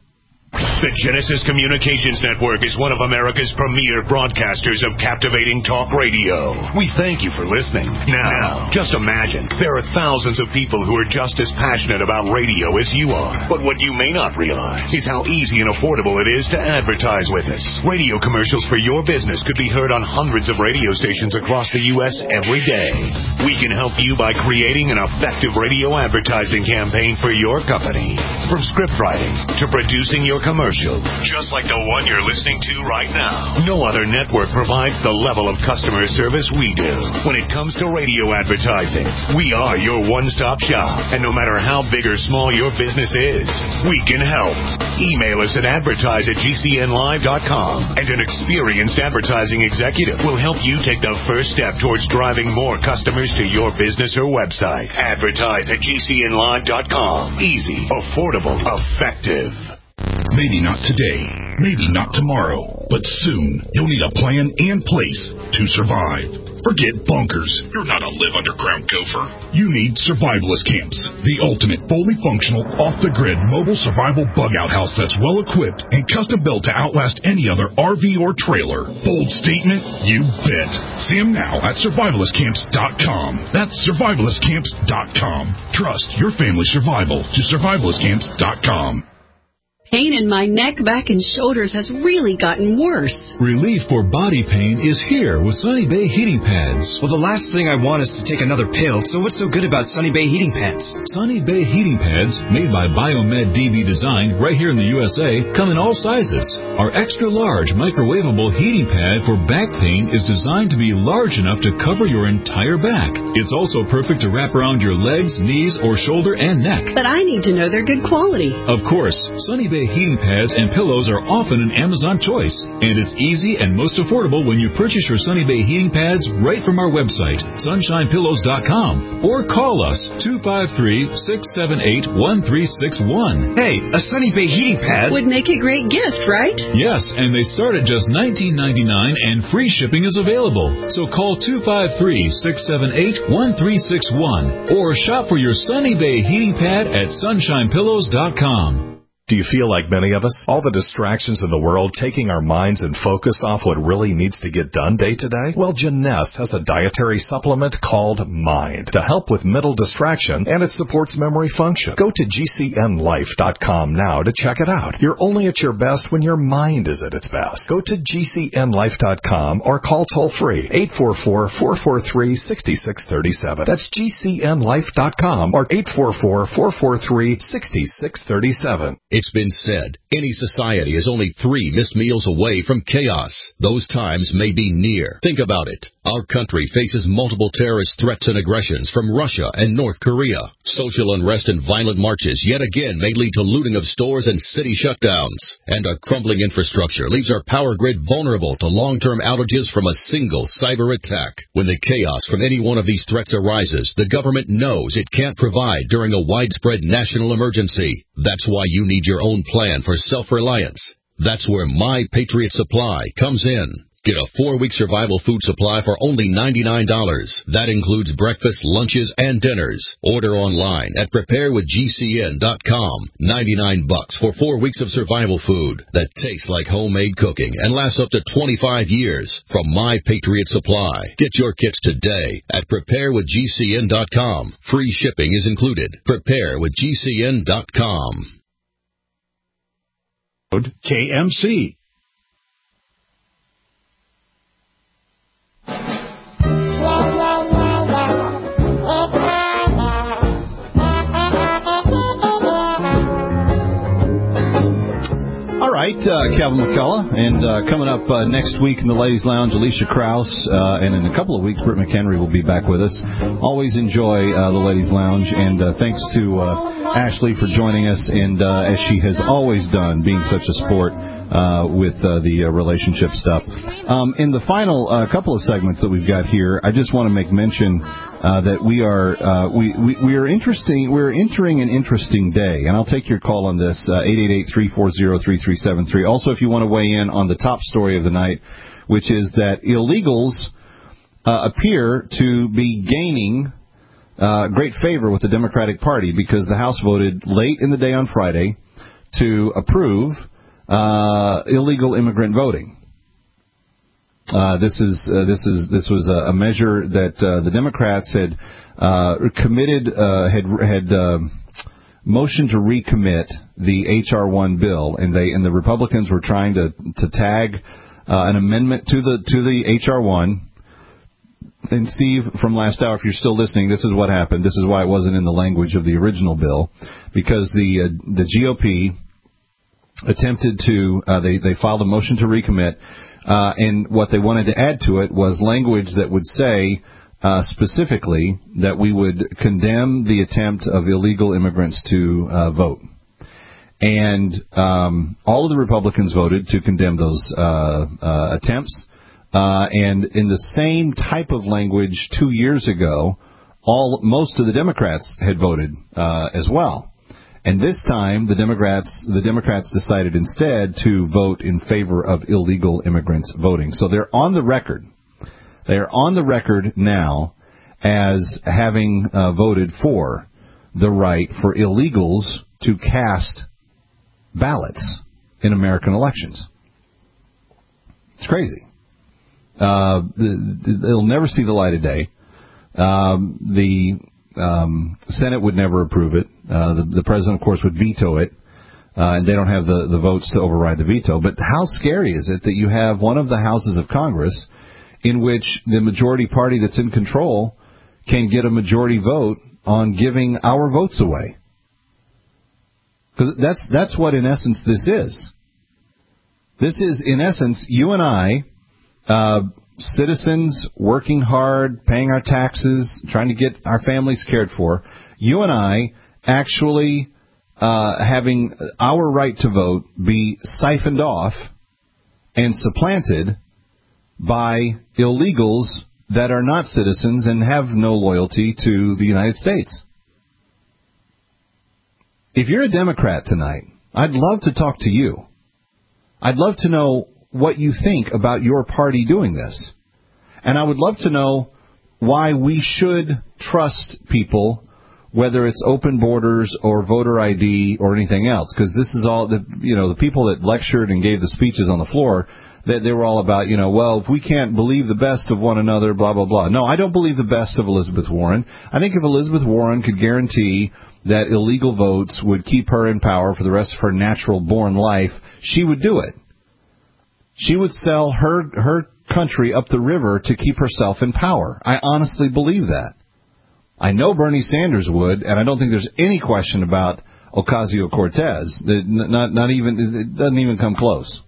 The Genesis Communications Network is one of America's premier broadcasters of captivating talk radio. We thank you for listening. Now, just imagine, there are thousands of people who are just as passionate about radio as you are. But what you may not realize is how easy and affordable it is to advertise with us. Radio commercials for your business could be heard on hundreds of radio stations across the U S every day. We can help you by creating an effective radio advertising campaign for your company. From script writing to producing your commercial, just like the one you're listening to right now. No other network provides the level of customer service we do. When it comes to radio advertising, we are your one-stop shop. And no matter how big or small your business is, we can help. Email us at advertise at G C N live dot com, and an experienced advertising executive will help you take the first step towards driving more customers to your business or website. Advertise at G C N live dot com. Easy, affordable, effective. Maybe not today, maybe not tomorrow, but soon you'll need a plan and place to survive. Forget bunkers. You're not a live underground gopher. You need survivalist camps, the ultimate fully functional, off-the-grid mobile survival bug-out house that's well-equipped and custom-built to outlast any other R V or trailer. Bold statement? You bet. See them now at survivalist camps dot com. That's survivalist camps dot com. Trust your family's survival to survivalist camps dot com. Pain in my neck, back, and shoulders has really gotten worse. Relief for body pain is here with Sunny Bay Heating Pads. Well, the last thing I want is to take another pill, so what's so good about Sunny Bay Heating Pads? Sunny Bay Heating Pads, made by Biomed D B Design right here in the U S A, come in all sizes. Our extra-large microwavable heating pad for back pain is designed to be large enough to cover your entire back. It's also perfect to wrap around your legs, knees, or shoulder and neck. But I need to know they're good quality. Of course, Sunny Bay heating pads and pillows are often an Amazon choice, and it's easy and most affordable when you purchase your Sunny Bay heating pads right from our website, sunshine pillows dot com, or call us two five three, six seven eight, one three six one. Hey, a Sunny Bay heating pad would make a great gift, right? Yes, and they start at just nineteen ninety-nine, and free shipping is available. So call two five three, six seven eight, one three six one or shop for your Sunny Bay heating pad at sunshine pillows dot com. Do you feel like many of us? All the distractions in the world taking our minds and focus off what really needs to get done day to day? Well, Jeunesse has a dietary supplement called Mind to help with mental distraction, and it supports memory function. Go to G C N life dot com now to check it out. You're only at your best when your mind is at its best. Go to G C N life dot com or call toll-free eight four four, four four three, six six three seven. That's G C N life dot com or eight four four, four four three, six six three seven. It's been said, any society is only three missed meals away from chaos. Those times may be near. Think about it. Our country faces multiple terrorist threats and aggressions from Russia and North Korea. Social unrest and violent marches yet again may lead to looting of stores and city shutdowns. And a crumbling infrastructure leaves our power grid vulnerable to long-term outages from a single cyber attack. When the chaos from any one of these threats arises, the government knows it can't provide during a widespread national emergency. That's why you need your own plan for self-reliance. That's where My Patriot Supply comes in. Get a four-week survival food supply for only ninety-nine dollars. That includes breakfast, lunches, and dinners. Order online at prepare with G C N dot com. ninety-nine bucks for four weeks of survival food that tastes like homemade cooking and lasts up to twenty-five years from My Patriot Supply. Get your kits today at prepare with G C N dot com. Free shipping is included. prepare with G C N dot com. K M C. All right, uh, Calvin McCullough, and uh, coming up uh, next week in the Ladies Lounge, Alicia Krause, uh, and in a couple of weeks, Britt McHenry will be back with us. Always enjoy uh, the Ladies Lounge, and uh, thanks to uh, Ashley for joining us, and uh, as she has always done, being such a sport uh, with uh, the uh, relationship stuff. Um, in the final uh, couple of segments that we've got here, I just want to make mention Uh, that we are uh, we, we we are interesting. We're entering an interesting day, and I'll take your call on this. Eight eight eight three four zero three three seven three. Also, if you want to weigh in on the top story of the night, which is that illegals uh, appear to be gaining uh, great favor with the Democratic Party because the House voted late in the day on Friday to approve uh, illegal immigrant voting. Uh, this is uh, this is this was a, a measure that uh, the Democrats had uh, committed uh, had had uh, motioned to recommit the H R one bill, and they and the Republicans were trying to to tag uh, an amendment to the to the H R one. And Steve, from last hour, if you're still listening, this is what happened. This is why it wasn't in the language of the original bill, because the uh, the G O P attempted to uh, they they filed a motion to recommit. Uh, and what they wanted to add to it was language that would say uh, specifically that we would condemn the attempt of illegal immigrants to uh, vote. And um, all of the Republicans voted to condemn those uh, uh, attempts. Uh, and in the same type of language two years ago, all most of the Democrats had voted uh, as well. And this time, the Democrats the Democrats decided instead to vote in favor of illegal immigrants voting. So they're on the record. They are on the record now as having uh, voted for the right for illegals to cast ballots in American elections. It's crazy. Uh, the, the, they'll never see the light of day. Um, the um, Senate would never approve it. Uh, the, the president, of course, would veto it, uh, and they don't have the, the votes to override the veto. But how scary is it that you have one of the houses of Congress in which the majority party that's in control can get a majority vote on giving our votes away? Because that's, that's what, in essence, this is. This is, in essence, you and I, uh, citizens working hard, paying our taxes, trying to get our families cared for, you and I actually uh, having our right to vote be siphoned off and supplanted by illegals that are not citizens and have no loyalty to the United States. If you're a Democrat tonight, I'd love to talk to you. I'd love to know what you think about your party doing this. And I would love to know why we should trust people, whether it's open borders or voter I D or anything else, because this is all the, you know, the people that lectured and gave the speeches on the floor, that they were all about, you know, well, if we can't believe the best of one another, blah, blah, blah. No, I don't believe the best of Elizabeth Warren. I think if Elizabeth Warren could guarantee that illegal votes would keep her in power for the rest of her natural born life, she would do it. She would sell her her country up the river to keep herself in power. I honestly believe that. I know Bernie Sanders would, and I don't think there's any question about Ocasio-Cortez. Not, not even, it doesn't even come close.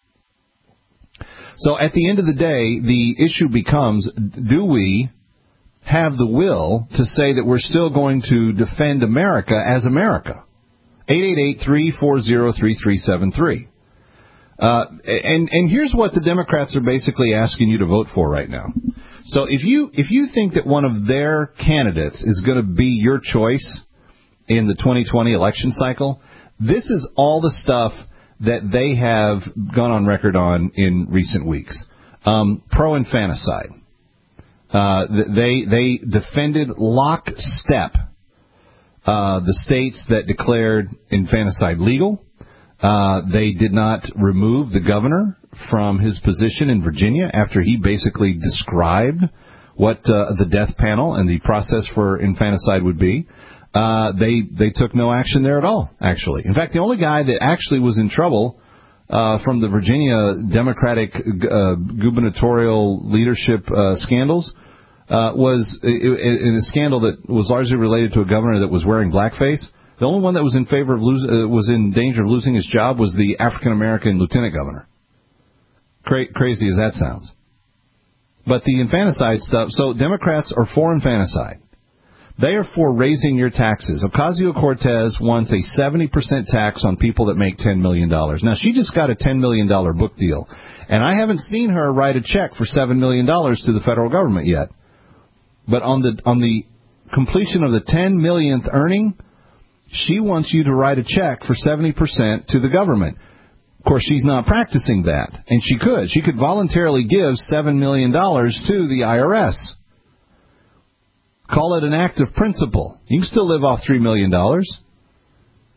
So at the end of the day, the issue becomes, do we have the will to say that we're still going to defend America as America? eight eight eight, three four zero, three three seven three. Uh, and, and here's what the Democrats are basically asking you to vote for right now. So if you, if you think that one of their candidates is going to be your choice in the twenty twenty election cycle, this is all the stuff that they have gone on record on in recent weeks. Um, pro-infanticide. Uh, they, they defended lockstep, uh, the states that declared infanticide legal. Uh, they did not remove the governor from his position in Virginia after he basically described what uh, the death panel and the process for infanticide would be. Uh, they they took no action there at all, actually. In fact, the only guy that actually was in trouble uh, from the Virginia Democratic uh, gubernatorial leadership uh, scandals uh, was in a scandal that was largely related to a governor that was wearing blackface. The only one that was in favor of lose, uh, was in danger of losing his job was the African American lieutenant governor. Cra- crazy as that sounds. But the infanticide stuff, so Democrats are for infanticide. They are for raising your taxes. Ocasio-Cortez wants a seventy percent tax on people that make ten million dollars. Now, she just got a ten million dollars book deal, and I haven't seen her write a check for seven million dollars to the federal government yet. But on the on the completion of the ten millionth earning, she wants you to write a check for seventy percent to the government. Of course, she's not practicing that, and she could. She could voluntarily give seven million dollars to the I R S. Call it an act of principle. You can still live off three million dollars.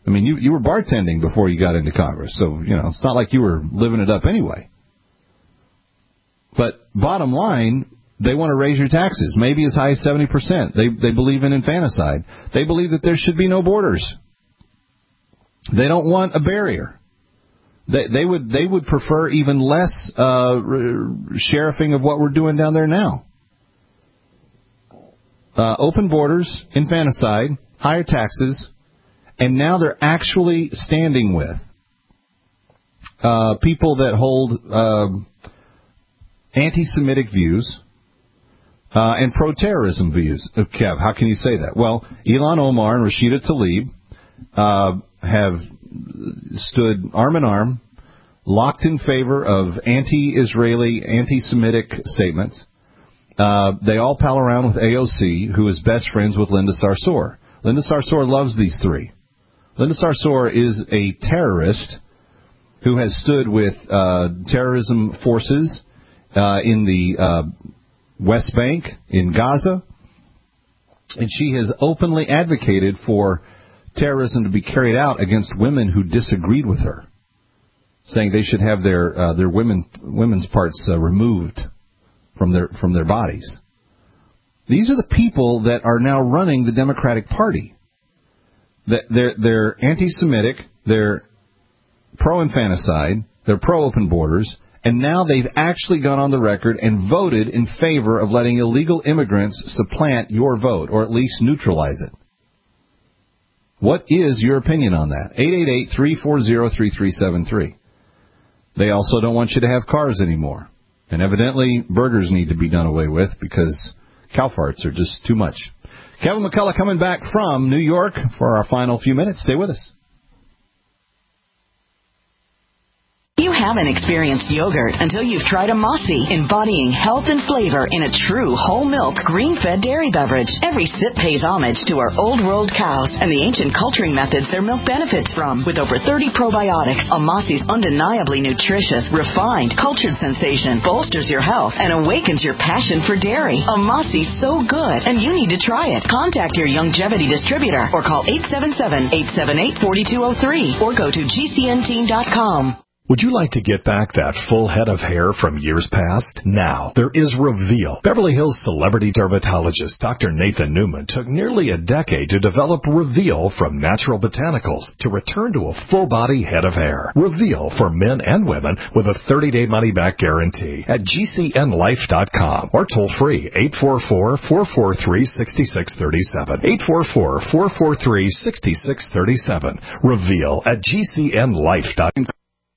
I mean, you, you were bartending before you got into Congress, so, you know, it's not like you were living it up anyway. But bottom line, they want to raise your taxes, maybe as high as seventy percent. They they believe in infanticide. They believe that there should be no borders. They don't want a barrier. They, they would they would prefer even less uh, sheriffing of what we're doing down there now. Uh, open borders, infanticide, higher taxes, and now they're actually standing with uh, people that hold uh, anti-Semitic views uh, and pro-terrorism views. Uh, Kev, how can you say that? Well, Ilhan Omar and Rashida Tlaib uh, have stood arm in arm, locked in favor of anti-Israeli, anti-Semitic statements. Uh, they all pal around with A O C, who is best friends with Linda Sarsour. Linda Sarsour loves these three. Linda Sarsour is a terrorist who has stood with uh, terrorism forces uh, in the uh, West Bank, in Gaza, and she has openly advocated for terrorism to be carried out against women who disagreed with her, saying they should have their uh, their women women's parts uh, removed from their from their bodies. These are the people that are now running the Democratic Party. They're they're anti-Semitic, they're pro-infanticide, they're pro-open borders, and now they've actually gone on the record and voted in favor of letting illegal immigrants supplant your vote, or at least neutralize it. What is your opinion on that? eight eight eight, three four zero, three three seven three. They also don't want you to have cars anymore. And evidently, burgers need to be done away with because cow farts are just too much. Kevin McCullough coming back from New York for our final few minutes. Stay with us. You haven't experienced yogurt until you've tried a Mossy, embodying health and flavor in a true whole milk, green-fed dairy beverage. Every sip pays homage to our old-world cows and the ancient culturing methods their milk benefits from. With over thirty probiotics, a Mossy's undeniably nutritious, refined, cultured sensation bolsters your health and awakens your passion for dairy. A Mossy's so good, and you need to try it. Contact your Youngevity distributor or call eight seven seven, eight seven eight, four two zero three or go to G C N team dot com. Would you like to get back that full head of hair from years past? Now, there is Reveal. Beverly Hills celebrity dermatologist Doctor Nathan Newman took nearly a decade to develop Reveal from natural botanicals to return to a full-body head of hair. Reveal for men and women with a thirty-day money-back guarantee at G C N life dot com or toll-free eight four four, four four three, six six three seven. eight four four, four four three, six six three seven. Reveal at G C N life dot com.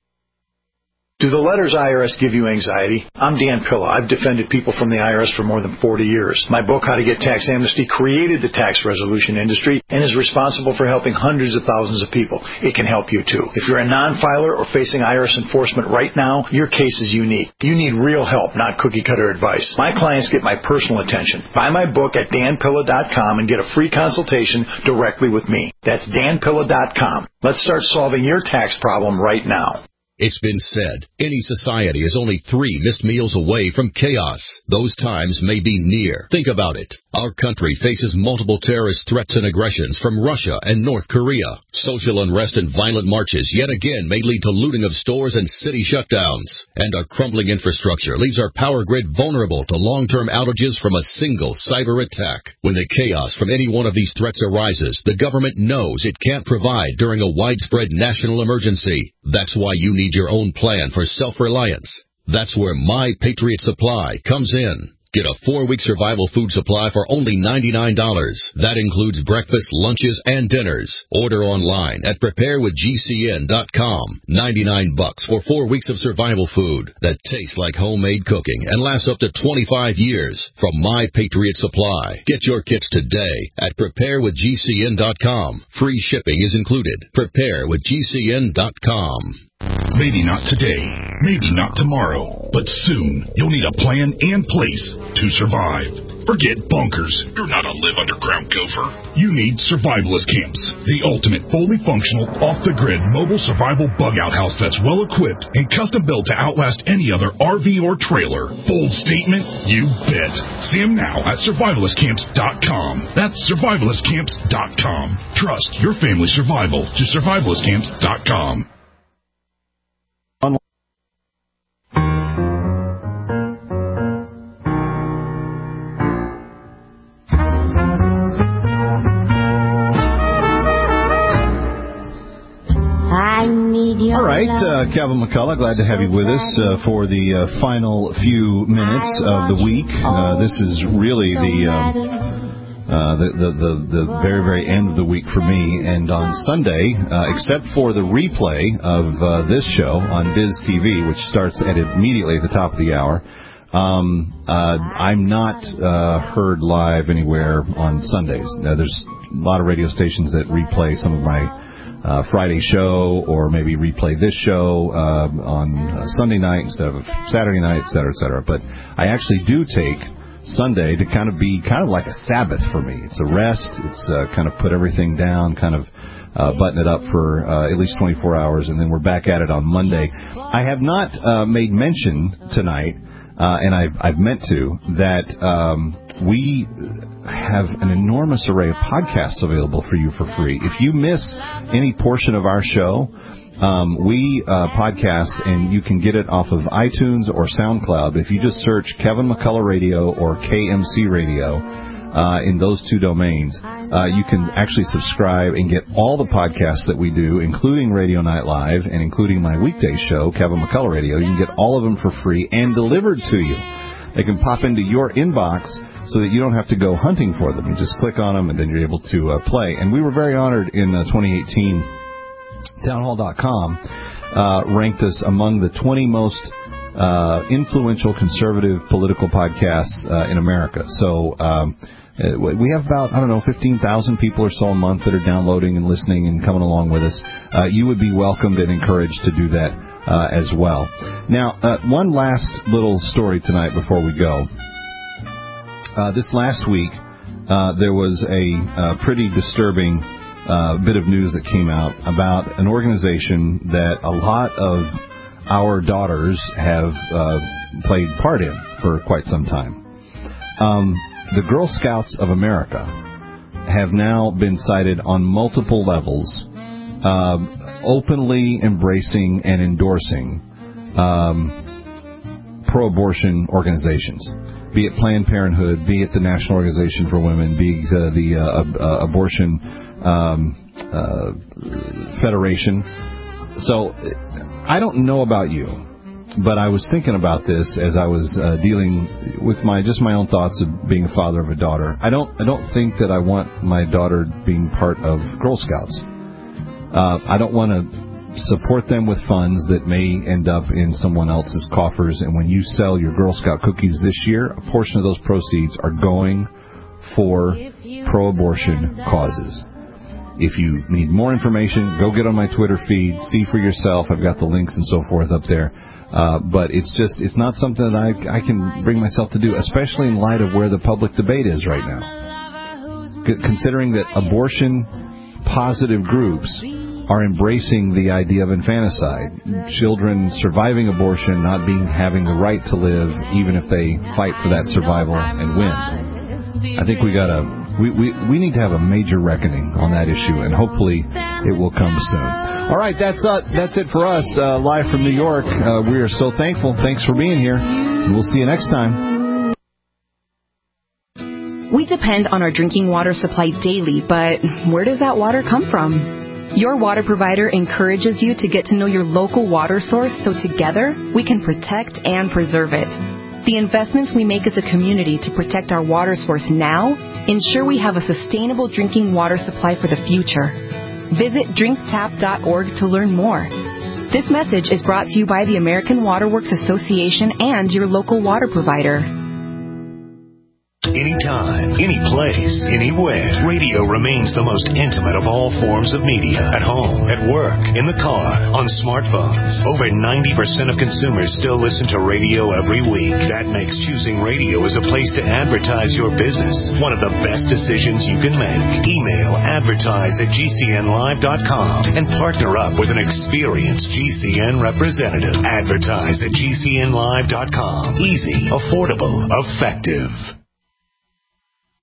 Do the letters I R S give you anxiety? I'm Dan Pilla. I've defended people from the I R S for more than forty years. My book, How to Get Tax Amnesty, created the tax resolution industry and is responsible for helping hundreds of thousands of people. It can help you, too. If you're a non-filer or facing I R S enforcement right now, your case is unique. You need real help, not cookie-cutter advice. My clients get my personal attention. Buy my book at Dan Pilla dot com and get a free consultation directly with me. That's Dan Pilla dot com. Let's start solving your tax problem right now. It's been said, any society is only three missed meals away from chaos. Those times may be near. Think about it. Our country faces multiple terrorist threats and aggressions from Russia and North Korea. Social unrest and violent marches yet again may lead to looting of stores and city shutdowns. And our crumbling infrastructure leaves our power grid vulnerable to long-term outages from a single cyber attack. When the chaos from any one of these threats arises, the government knows it can't provide during a widespread national emergency. That's why you need your own plan for self-reliance. That's where My Patriot Supply comes in. Get a four-week survival food supply for only ninety-nine dollars. That includes breakfast, lunches, and dinners. Order online at prepare with G C N dot com. ninety-nine bucks for four weeks of survival food that tastes like homemade cooking and lasts up to twenty-five years from My Patriot Supply. Get your kits today at prepare with G C N dot com. Free shipping is included. prepare with G C N dot com. Maybe not today, maybe not tomorrow, but soon you'll need a plan and place to survive. Forget bunkers. You're not a live underground gopher. You need Survivalist Camps, the ultimate fully functional, off-the-grid mobile survival bug-out house that's well-equipped and custom-built to outlast any other R V or trailer. Bold statement? You bet. See them now at survivalist camps dot com. That's survivalist camps dot com. Trust your family's survival to survivalist camps dot com. All right, uh, Kevin McCullough, glad to have you with us uh, for the uh, final few minutes of the week. Uh, this is really the, um, uh, the, the the the very very end of the week for me. And on Sunday, uh, except for the replay of uh, this show on Biz T V, which starts at immediately at the top of the hour, um, uh, I'm not uh, heard live anywhere on Sundays. Now, there's a lot of radio stations that replay some of my Uh, Friday show, or maybe replay this show uh, on uh, Sunday night instead of Saturday night, et cetera, et cetera. But I actually do take Sunday to kind of be kind of like a Sabbath for me. It's a rest. It's uh, kind of put everything down, kind of uh, button it up for uh, at least twenty-four hours, and then we're back at it on Monday. I have not uh, made mention tonight, uh, and I've, I've meant to, that um, we have an enormous array of podcasts available for you for free. If you miss any portion of our show, um, we uh, podcast, and you can get it off of iTunes or SoundCloud. If you just search Kevin McCullough Radio or K M C Radio uh, in those two domains, uh, you can actually subscribe and get all the podcasts that we do, including Radio Night Live and including my weekday show, Kevin McCullough Radio. You can get all of them for free and delivered to you. They can pop into your inbox so that you don't have to go hunting for them. You just click on them, and then you're able to uh, play. And we were very honored in uh, twenty eighteen. Townhall dot com uh, ranked us among the twenty most uh, influential conservative political podcasts uh, in America. So um, we have about, I don't know, fifteen thousand people or so a month that are downloading and listening and coming along with us. Uh, you would be welcomed and encouraged to do that uh, as well. Now, uh, one last little story tonight before we go. Uh, this last week, uh, there was a uh, pretty disturbing uh, bit of news that came out about an organization that a lot of our daughters have uh, played part in for quite some time. Um, the Girl Scouts of America have now been cited on multiple levels, uh, openly embracing and endorsing um, pro-abortion organizations. Be it Planned Parenthood, be it the National Organization for Women, be it uh, the uh, uh, Abortion um, uh, Federation. So I don't know about you, but I was thinking about this as I was uh, dealing with my just my own thoughts of being a father of a daughter. I don't I don't think that I want my daughter being part of Girl Scouts. Uh, I don't want to support them with funds that may end up in someone else's coffers. And when you sell your Girl Scout cookies this year, a portion of those proceeds are going for pro-abortion causes. If you need more information, go get on my Twitter feed, see for yourself. I've got the links and so forth up there. Uh, but it's just, it's not something that I, I can bring myself to do, especially in light of where the public debate is right now. C- considering that abortion-positive groups are embracing the idea of infanticide, children surviving abortion, not being having the right to live, even if they fight for that survival and win. I think we got to we, we we need to have a major reckoning on that issue, and hopefully it will come soon. All right, that's uh, that's it for us uh, live from New York. Uh, we are so thankful. Thanks for being here, and we'll see you next time. We depend on our drinking water supply daily, but where does that water come from? Your water provider encourages you to get to know your local water source so together we can protect and preserve it. The investments we make as a community to protect our water source now ensure we have a sustainable drinking water supply for the future. Visit drink tap dot org to learn more. This message is brought to you by the American Water Works Association and your local water provider. anytime, any place, anywhere. Radio remains the most intimate of all forms of media. At home, at work, in the car, on smartphones. Over ninety percent of consumers still listen to radio every week. That makes choosing radio as a place to advertise your business one of the best decisions you can make. Email advertise at G C N live dot com and partner up with an experienced G C N representative. Advertise at G C N live dot com. Easy, affordable, effective.